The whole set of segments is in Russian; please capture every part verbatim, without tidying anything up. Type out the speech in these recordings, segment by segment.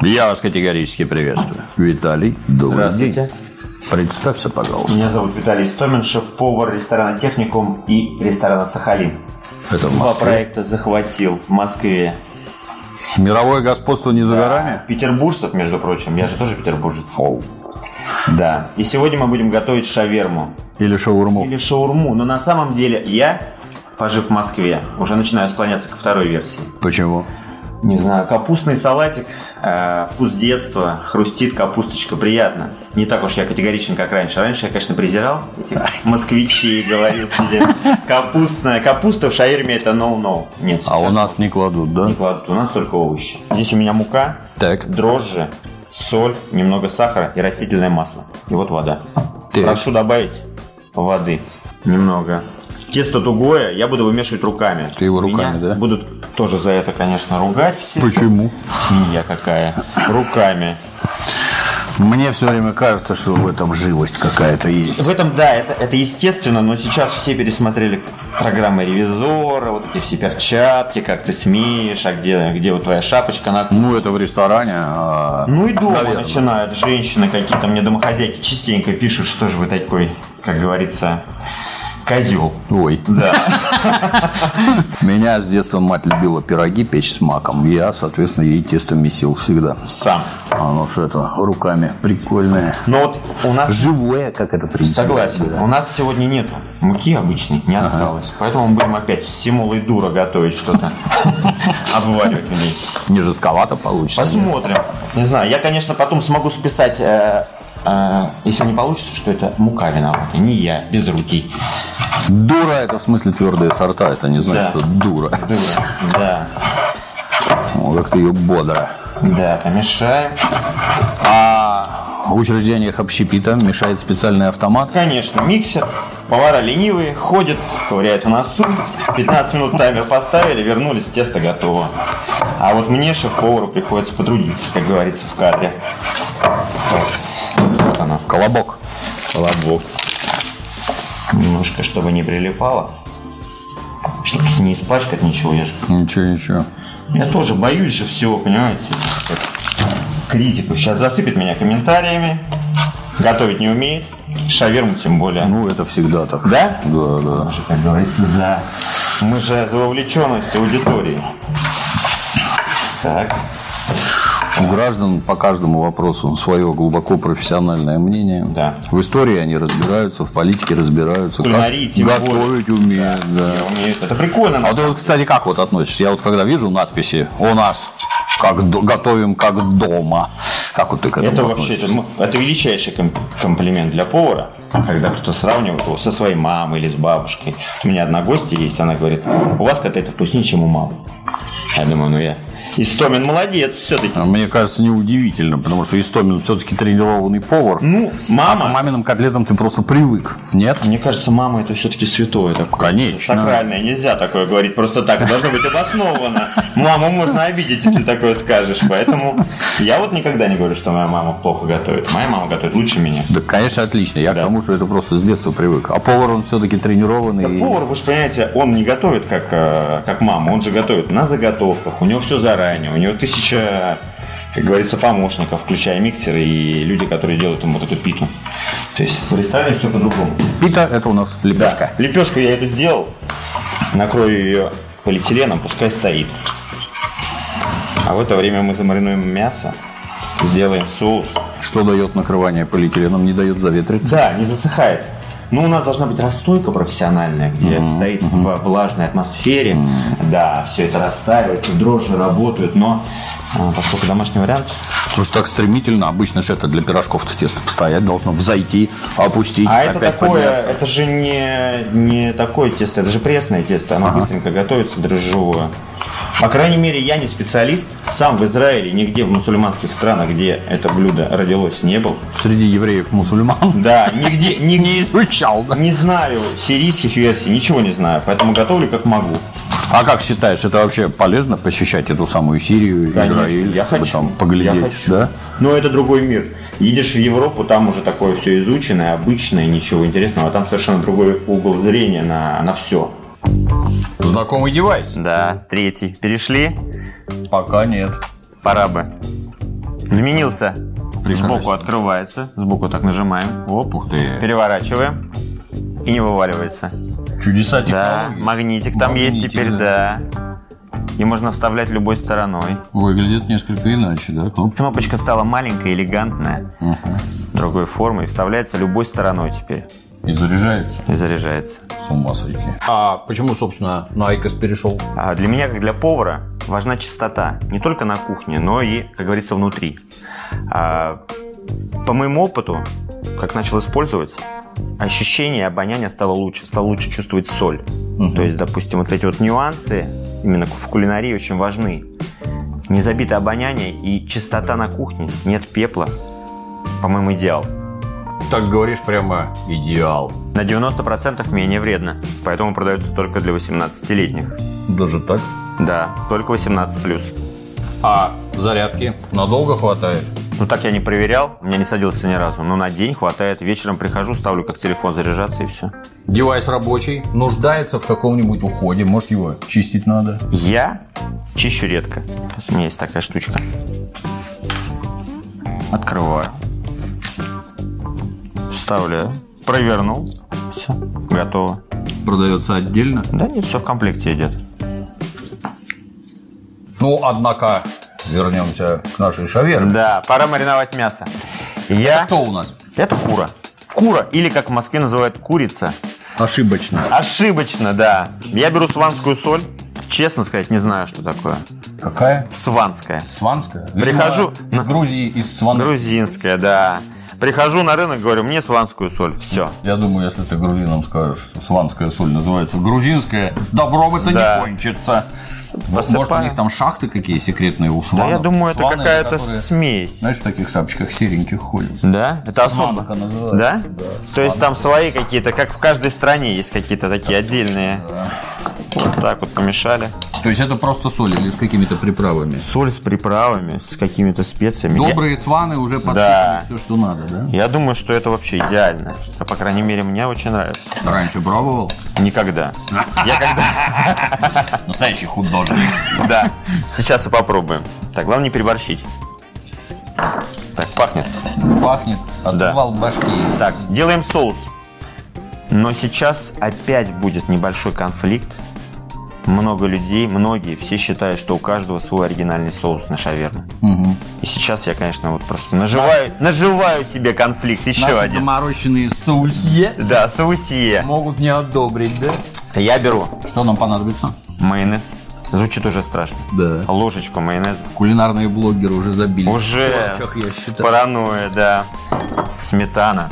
Я вас категорически приветствую. Виталий, добрый день. Здравствуйте. Представься, пожалуйста. Меня зовут Виталий Истомин, шеф-повар ресторана «Техникум» и ресторана «Сахалин». Это в Два Москве. проекта захватил в Москве. Мировое господство не за горами? Петербуржцев, между прочим. Я же тоже петербуржец. Оу. Да. И сегодня мы будем готовить шаверму. Или шаурму. Или шаурму. Но на самом деле я, пожив в Москве, уже начинаю склоняться ко второй версии. Почему? Не знаю, капустный салатик, э, вкус детства, хрустит капусточка, приятно. Не так уж я категоричен, как раньше. Раньше я, конечно, презирал этих москвичей, говорил себе, капустная. Капуста в шаверме это no-no. Нет, А у нас не кладут, да? не кладут, у нас только овощи. Здесь у меня мука, Так. дрожжи, соль, немного сахара и растительное масло. И вот вода. Так. Прошу добавить воды немного. Тесто тугое, я буду вымешивать руками. Ты его руками, Меня да? будут тоже за это, конечно, ругать все. Почему? Свинья какая. Руками. Мне все время кажется, что в этом живость какая-то есть. В этом, да, это, это естественно, но сейчас все пересмотрели программы ревизора, вот эти все перчатки, как ты смеешь, а где, где вот твоя шапочка на... Ну, это в ресторане. А... Ну и дома Наверное. начинают женщины какие-то, мне домохозяйки частенько пишут, что же вы такой, как говорится, козел. Ой. Да. Меня с детства мать любила пироги печь с маком. Я, соответственно, ей тесто месил всегда. Сам. Оно что это, руками прикольное. Но вот у нас... Живое, как это принято. Согласен. Да. У нас сегодня нету муки обычной, не осталось. Поэтому мы будем опять с Симулой дура готовить что-то. Обваривать в ней. Не жестковато получится. Посмотрим. Не знаю, я, конечно, потом смогу списать, э, э, если не получится, что это мука виновата, не я, без руки. Дура это в смысле твердые сорта, это не значит, Да. что дура. Дура. Да. О, как ты ее бодро. Да, помешаем. А в учреждениях общепита мешает специальный автомат. Конечно, миксер. Повара ленивые, ходят, ковыряют в носу. пятнадцать минут таймер поставили, вернулись, тесто готово. А вот мне, шеф-повару, приходится потрудиться, как говорится в кадре. Вот оно. Колобок. Колобок. Немножко, чтобы не прилипало. Чтобы не испачкать ничего. Я, же... Ничего, ничего. я тоже боюсь же всего, понимаете? Критику. Сейчас засыпет меня комментариями. Готовить не умеет. Шаверму тем более. Ну, это всегда так. Да? Да, да. Мы же, как говорится, за... Мы же за вовлеченность аудитории. Так. У граждан по каждому вопросу свое глубоко профессиональное мнение. Да. В истории они разбираются, в политике разбираются. В кулинарии как тем готовить умеют, да. Я умею. Это прикольно. А ты вот, кстати, как вот относишься? Я вот когда вижу надписи «У нас как до- готовим как дома», как вот ты к этому Это вообще относишься? это, это величайший ком- комплимент для повара, когда кто-то сравнивает его со своей мамой или с бабушкой. У меня одна гостья есть, она говорит: у вас котлета вкуснее, чем у мамы. Я думаю, ну я... Истомин молодец все-таки. А Мне кажется, неудивительно, потому что Истомин все-таки тренированный повар. Ну, А мама... к маминым котлетам ты просто привык, нет? Мне кажется, мама это все-таки святое такое. Конечно. Сакральное. Нельзя такое говорить просто так. Должно быть обосновано. Маму можно обидеть, если такое скажешь. Поэтому я вот никогда не говорю, что моя мама плохо готовит. Моя мама готовит лучше меня. Да, конечно, отлично. Я Да. к тому, что это просто с детства привык. А повар, он все-таки тренированный. и- Повар, вы же понимаете, он не готовит, как, э, как мама. Он же готовит на заготовках. У него все заранее. У него тысяча, как говорится, помощников, включая миксеры и люди, которые делают ему вот эту питу. То есть в ресторане все по-другому. Пита – это у нас лепешка. Да. Лепешку я эту сделал. Накрою ее полиэтиленом, пускай стоит. А в это время мы замаринуем мясо, сделаем соус. Что дает накрывание полиэтиленом? Не дает заветриться? Да, не засыхает. Но у нас должна быть расстойка профессиональная, где Mm-hmm. это стоит Mm-hmm. в влажной атмосфере. Mm-hmm. Да, все это растаивается, дрожжи работают, но а, поскольку домашний вариант. Слушай, так стремительно. Обычно же это для пирожков-то тесто постоять должно. Взойти, опустить, А это опять такое, подняться. это же не, не такое тесто, это же пресное тесто, оно Ага. быстренько готовится, дрожжевое. По крайней мере, я не специалист. Сам в Израиле, нигде в мусульманских странах, где это блюдо родилось, не был. Среди евреев-мусульман Да, нигде, не нигде изучал. Да? не знаю сирийских версий, ничего не знаю, поэтому готовлю как могу. А как считаешь, это вообще полезно посещать эту самую Сирию, Конечно, Израиль, я чтобы хочу. там поглядеть? Я хочу. Да? Но это другой мир. Едешь в Европу, там уже такое все изученное, обычное, ничего интересного. А там совершенно другой угол зрения на, на все. Знакомый девайс? Да, третий. Перешли? Пока нет. Пора бы. Изменился. Прекрасно. Сбоку открывается. Сбоку так нажимаем. Оп. Ух ты. Переворачиваем. И не вываливается. Чудеса Да, технологии. магнитик там есть Магнитик, теперь, да. И можно вставлять любой стороной. Выглядит несколько иначе, да? Кнопка. Кнопочка стала маленькая, элегантная. Угу. Другой формы. И вставляется любой стороной теперь. И заряжается. И заряжается. С ума сойти. А почему, собственно, на айкос перешел? А для меня, как для повара, важна чистота. Не только на кухне, но и, как говорится, внутри. А, по моему опыту, как начал использовать, ощущение обоняния стало лучше. Стало лучше чувствовать соль. Угу. То есть, допустим, вот эти вот нюансы именно в кулинарии очень важны. Незабитое обоняние и чистота на кухне. Нет пепла. По-моему, идеал. Так говоришь, прямо идеал. На девяносто процентов менее вредно. Поэтому продается только для восемнадцатилетних. Даже так? Да, только восемнадцать плюс. А зарядки надолго хватает? Ну, так я не проверял, у меня не садился ни разу. Но на день хватает. Вечером прихожу, ставлю как телефон заряжаться и все. Девайс рабочий, нуждается в каком-нибудь уходе. Может, его чистить надо? Я чищу редко. У меня есть такая штучка. Открываю. Вставляю. Провернул. Все, готово. Продается отдельно? Да нет, все в комплекте идет. Ну, однако, вернемся к нашей шаверме. Да, пора мариновать мясо. Я... Кто у нас? Это кура. Кура, или как в Москве называют курица. Ошибочно. Ошибочно, да. Я беру сванскую соль. Честно сказать, не знаю, что такое. Какая? Сванская. Сванская? Прихожу... Из Грузии, из Свана. Грузинская, да. Прихожу на рынок, говорю, мне сванскую соль. Все. Я думаю, если ты грузинам скажешь, что сванская соль называется грузинская, добром это Да. не кончится. Посыпаю. Может, у них там шахты какие секретные у сванов? Да, я думаю, это Сваны, какая-то которые, смесь. знаешь, в таких шапочках сереньких ходят. Да? Это особо. Сванка называется. Да? Да. То есть там свои какие-то, как в каждой стране есть какие-то такие отдельные. Вот так вот помешали. То есть это просто соль или с какими-то приправами? Соль с приправами, с какими-то специями. Добрые сваны уже подсыпали Да. все, что надо, да? Я, я думаю, что это вообще идеально. А, по крайней мере, мне очень нравится. Раньше пробовал? Никогда. Я когда... Настоящий художник. Да. Сейчас и попробуем. Так, главное не переборщить. Так, пахнет. Пахнет. Отзывал в башке. Так, делаем соус. Но сейчас опять будет небольшой конфликт. Много людей, многие, все считают, что у каждого свой оригинальный соус на шаверму. Угу. И сейчас я, конечно, вот просто наживаю, наживаю себе конфликт. Еще Наши один. доморощенные соусье Да, соусье. могут не одобрить, да? Я беру Что нам понадобится? майонез. Звучит уже страшно. Да. Ложечку майонеза. Кулинарные блогеры уже забили. Уже В корчах, я считаю. паранойя, да. Сметана.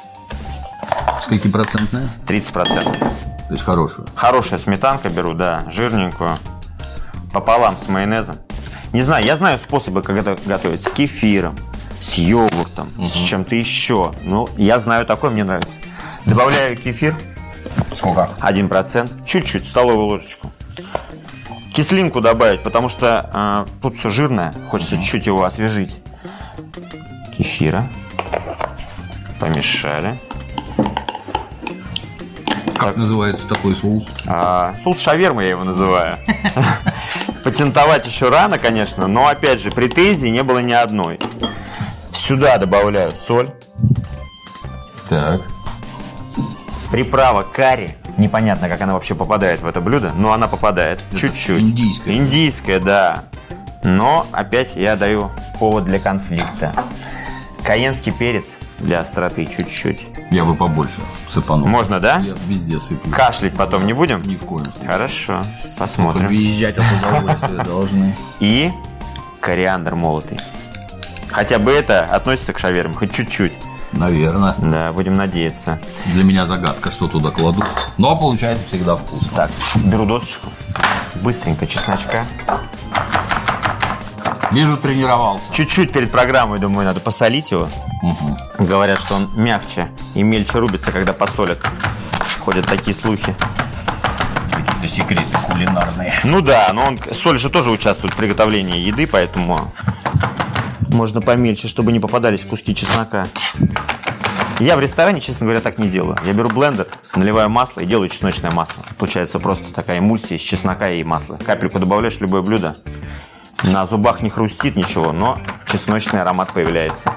Скольки процентная? тридцать процентов. То есть хорошую. Хорошая сметанка беру, да, жирненькую. Пополам с майонезом. Не знаю, я знаю способы, как это готовить. С кефиром, с йогуртом, угу. с чем-то еще. Ну, я знаю такое, мне нравится. Добавляю кефир. Сколько? один процент. Чуть-чуть, столовую ложечку. Кислинку добавить, потому что э, тут все жирное. Хочется угу. чуть-чуть его освежить. Кефира. Помешали. Как называется такой соус? А, соус шаверма я его называю. Патентовать еще рано, конечно, но опять же претензий не было ни одной. Сюда добавляю соль. Так. Приправа карри. Непонятно, как она вообще попадает в это блюдо, но она попадает. Это чуть-чуть. Индийская. Индийская, да. Но опять я даю повод для конфликта. Кайенский перец для остроты чуть-чуть. Я бы побольше сыпанул. Можно, да? Я везде сыплю. Кашлять потом не будем? Ни в коем случае. Хорошо, Только посмотрим. визжать от удовольствия должны. И кориандр молотый. Хотя бы это относится к шаверме, хоть чуть-чуть. Наверное. Да, будем надеяться. Для меня загадка, что туда кладу. Но получается всегда вкусно. Так, беру досочку. Быстренько чесночка. Вижу, тренировался. Чуть-чуть перед программой, думаю, надо посолить его. Угу. Говорят, что он мягче и мельче рубится, когда посолят. Ходят такие слухи. Какие-то секреты кулинарные. Ну да, но он, соль же тоже участвует в приготовлении еды, поэтому можно помельче, чтобы не попадались куски чеснока. Я в ресторане, честно говоря, так не делаю. Я беру блендер, наливаю масло и делаю чесночное масло. Получается просто такая эмульсия из чеснока и масла. Капельку добавляешь в любое блюдо. На зубах не хрустит ничего, но чесночный аромат появляется.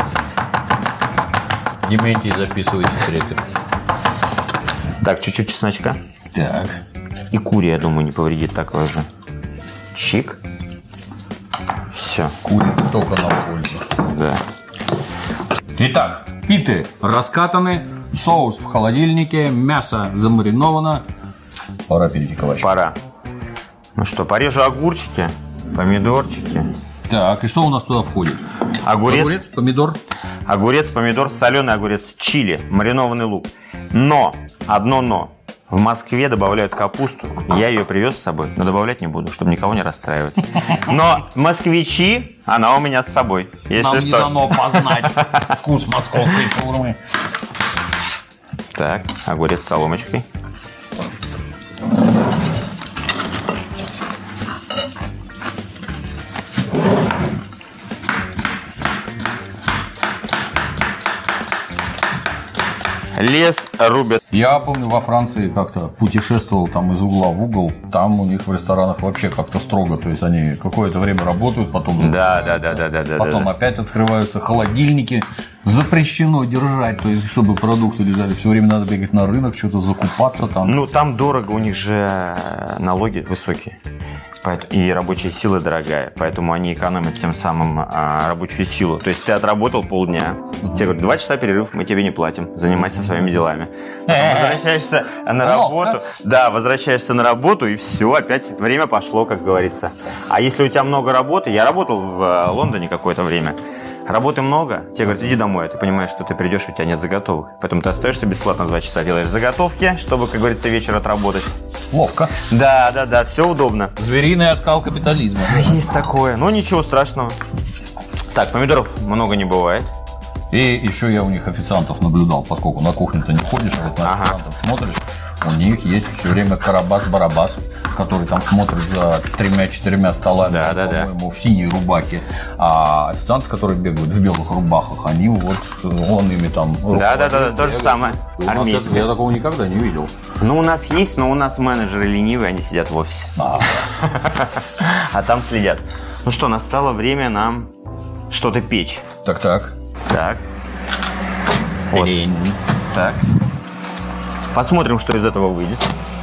Дементий, записывай секреты. Так, чуть-чуть чесночка. Так. И кури, я думаю, не повредит такое же. Чик. Все. Кури только на пользу. Да. Итак, питы раскатаны, соус в холодильнике, мясо замариновано. Пора перейти к овощам. Пора. Ну что, порежу огурчики, помидорчики. Так, и что у нас туда входит? Огурец. Огурец, помидор. Огурец, помидор, соленый огурец, чили, маринованный лук. Но, одно но. В Москве добавляют капусту. Я ее привез с собой, но добавлять не буду, чтобы никого не расстраивать. Но москвичи, она у меня с собой. Если Нам что. не дано познать вкус московской шаурмы. Так, огурец с соломочкой. Лес рубят. Я помню, во Франции как-то путешествовал там из угла в угол. Там у них в ресторанах вообще как-то строго. То есть они какое-то время работают, потом Да, да, да, да, да, да. потом да. опять открываются холодильники. Запрещено держать, то есть чтобы продукты лежали. Все время надо бегать на рынок, что-то закупаться там. Ну, там дорого, у них же налоги высокие. И рабочая сила дорогая, поэтому они экономят тем самым а, рабочую силу. То есть ты отработал полдня, uh-huh. тебе говорят, два часа перерыв, мы тебе не платим, занимайся своими делами. Потом возвращаешься на работу, да, возвращаешься на работу, и все, опять время пошло, как говорится. А если у тебя много работы, я работал в Лондоне какое-то время, работы много, тебе говорят, иди домой, а ты понимаешь, что ты придешь, у тебя нет заготовок. Поэтому ты остаешься бесплатно два часа, делаешь заготовки, чтобы, как говорится, вечер отработать. Ловко. Да, да, да, все удобно. Звериный оскал капитализма. Есть такое, но ничего страшного. Так, помидоров много не бывает. И еще я у них официантов наблюдал, поскольку на кухню-то не ходишь, а вот на Ага. официантов смотришь, у них есть все время Карабас-Барабас, который там смотрит за тремя-четырьмя столами, Да, да, да. по-моему, в синей рубахе. А официанты, которые бегают в белых рубахах, они вот, он ими там... Да, да, да, да, то же бегает. самое. У нас Армейские. это- я такого никогда не видел. Ну, у нас есть, но у нас менеджеры ленивые, они сидят в офисе. А, А там следят. Ну что, настало время нам что-то печь. так-так. Так, Вот. Лень. так. Посмотрим, что из этого выйдет.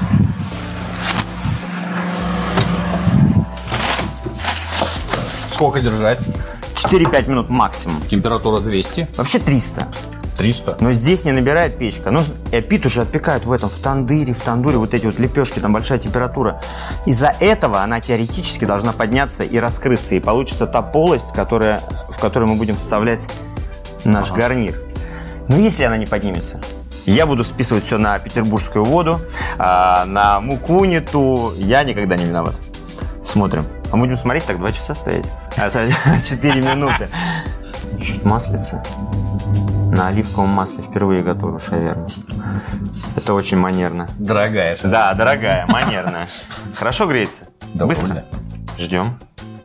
Сколько держать? четыре-пять минут максимум. Температура двести. Вообще триста. триста. Но здесь не набирает печка. Нужно, и пит уже отпекают в этом, в тандыре, в тандуре, вот эти вот лепешки, там большая температура. Из-за этого она теоретически должна подняться и раскрыться, и получится та полость, которая, в которую мы будем вставлять наш Ага. гарнир. Но если она не поднимется, я буду списывать все на петербургскую воду, а, на муку не ту. Я никогда не виноват. Смотрим. А будем смотреть, так два часа стоять. А, четыре минуты. Чуть маслица. На оливковом масле впервые готовлю шаверму. Это очень манерно. Дорогая же. Да, дорогая, манерная. Хорошо греется? Довольно. Быстро? Ждем.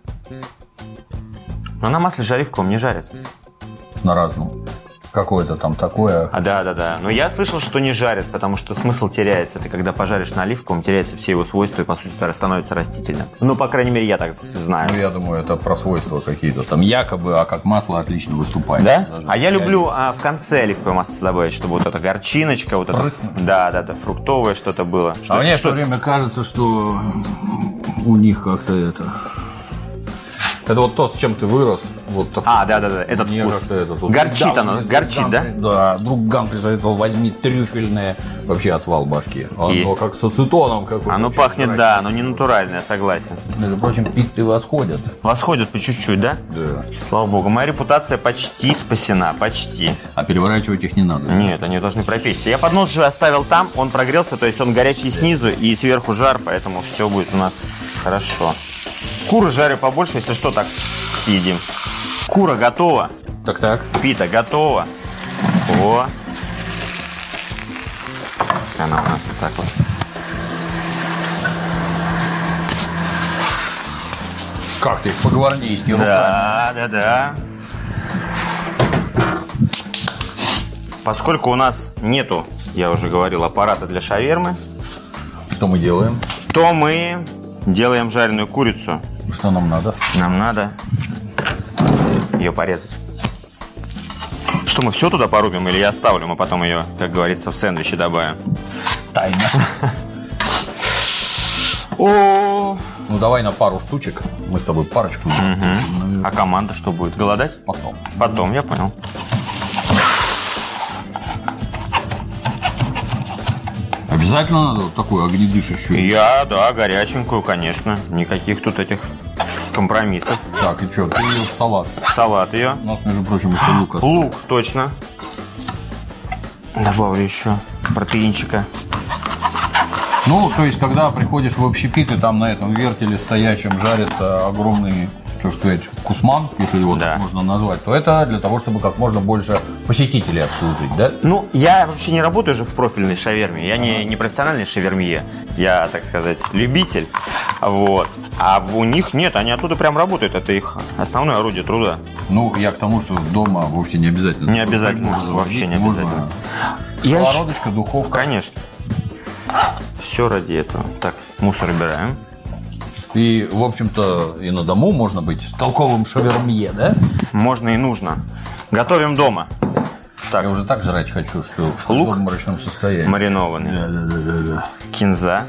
Но на масле же оливковом не жарят. На разном. Какое-то там такое. А, да, да, да. Но я слышал, что не жарят, потому что смысл теряется. Ты когда пожаришь на оливковом, теряется все его свойства и, по сути, становится растительным. Ну, по крайней мере, я так знаю. Ну, я думаю, это про свойства какие-то там якобы, а как масло отлично выступает. Да? Даже А я люблю не- а, в конце оливковое масло добавить, чтобы вот эта горчиночка, вот это, Прыснуть. да, да, да, фруктовое что-то было. Что, А мне что- все время кажется, что у них как-то это... Это вот то, с чем ты вырос. Вот такой. А, да, да, да, этот Мне вкус. как-то это тут- Горчит Да, оно, мне горчит, друг да? Ган- Да, друг Ган присоветовал, возьми трюфельное. Вообще отвал башки. Оно И? как с ацетоном какой-то. Оно очень пахнет, жрать. да, оно не натуральное, согласен. Между прочим, питы восходят. Восходят по чуть-чуть, да? Да. Слава богу, моя репутация почти спасена, почти. А переворачивать их не надо. Нет, они должны пропечься. Я поднос же оставил там, он прогрелся, то есть он горячий снизу и сверху жар, поэтому все будет у нас хорошо. Куры жарю побольше, если что, так съедим. Кура готова, Так-так. пита готова. О. Она у нас вот так вот. Как ты их по-гвардейски руками? Да, да, да. Поскольку у нас нету, я уже говорил, аппарата для шавермы, Что мы делаем? то мы делаем жареную курицу. Что нам надо? Нам надо ее порезать. Что, мы все туда порубим или я оставлю, мы потом ее, как говорится, в сэндвичи добавим? Тайна. О, Ну давай на пару штучек. Мы с тобой парочку. Угу. А команда что будет? Голодать? Потом. Потом, я понял. Обязательно надо вот такую огнедышащую. Я, да, горяченькую, конечно. Никаких тут этих компромиссов. Так, и что, ты ее в салат. Салат ее. У нас, между прочим, еще лук остался. Лук, точно. Добавлю еще протеинчика. Ну, то есть, когда приходишь в общепит, и там на этом вертеле стоячем жарится огромный, так сказать, кусман, если его Да. так можно назвать, то это для того, чтобы как можно больше посетителей обслужить, да? Ну, я вообще не работаю же в профильной шаверме. Я не, не профессиональный шавермье. Я, так сказать, любитель. Вот. А у них нет, они оттуда прям работают. Это их основное орудие труда. Ну, я к тому, что дома вовсе не обязательно. Не обязательно, Можно вообще не можно обязательно. Я сковородочка, духовка. Конечно. Все ради этого. Так, мусор убираем. И, в общем-то, и на дому можно быть толковым шавермье, да? Можно и нужно. Готовим дома. Так, Я уже так жрать хочу, что Лук? в обморочном состоянии. маринованный. Да, да, да, да, да. Кинза.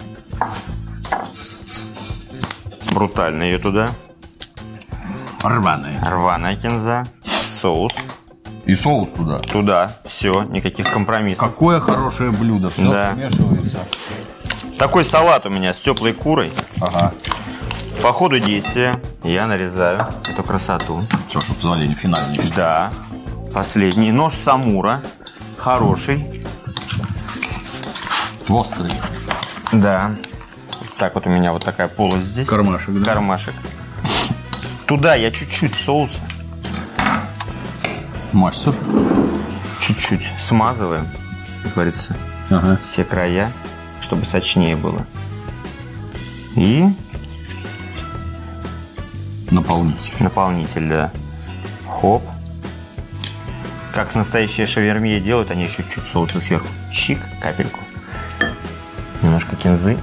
Брутально ее туда. Рваная. Рваная кинза. Соус. И соус туда. Туда. Все, никаких компромиссов. Какое хорошее блюдо. Все Да. смешивается. Такой салат у меня с теплой курой. Ага. По ходу действия я нарезаю эту красоту. Все, чтобы позволение финальный. Да. Последний. Нож Самура. Хороший. Острый. Да. Так вот у меня вот такая полость здесь. Кармашек, да? Кармашек. Туда я чуть-чуть соуса. Мастер. Чуть-чуть смазываем, как говорится, Ага. все края, чтобы сочнее было. И Наполнитель. наполнитель, да. Хоп. Как настоящие шавермье делают, они еще чуть соуса сверху. Щик, капельку. Немножко кинзы.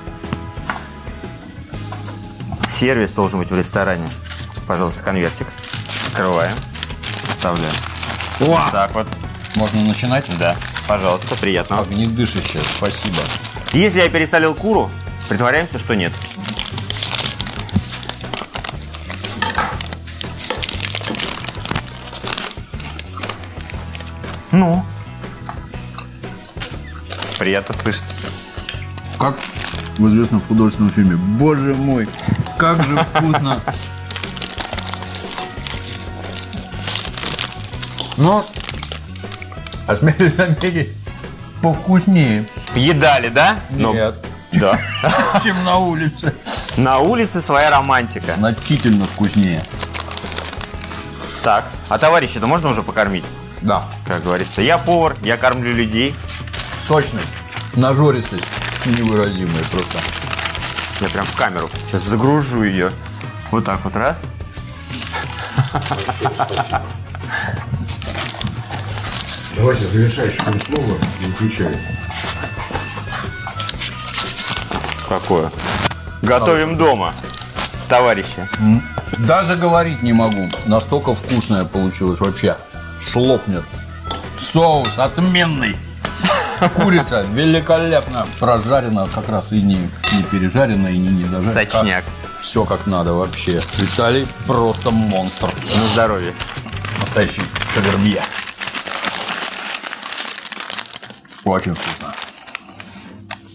Сервис должен быть в ресторане. Пожалуйста, конвертик. Открываем. Вставляем. О! Так вот. Можно начинать? Да. Пожалуйста, приятного. Огнедышащее, спасибо. Если я пересолил куру, притворяемся, что нет. Ну. Приятно слышать. Как в известном художественном фильме. Боже мой, как же вкусно. Но, осмелюсь заметить, повкуснее. Едали, да? Но- Нет, Да. чем на улице. На улице своя романтика. Значительно вкуснее. Так, а товарища-то можно уже покормить? Да. Как говорится, я повар, я кормлю людей. Сочность, нажористость невыразимая просто. Я прям в камеру сейчас загружу ее. Вот так вот, раз. Давайте завершающее слово и выключаем. Какое? Готовим дома, товарищи. Даже говорить не могу. Настолько вкусное получилось вообще. Слов нет. Соус отменный. Курица великолепно прожарена, как раз и не, не пережарена, и не недожарена. Сочняк. Все как надо вообще. Виталий просто монстр. На здоровье. Настоящий шавермье. Очень вкусно.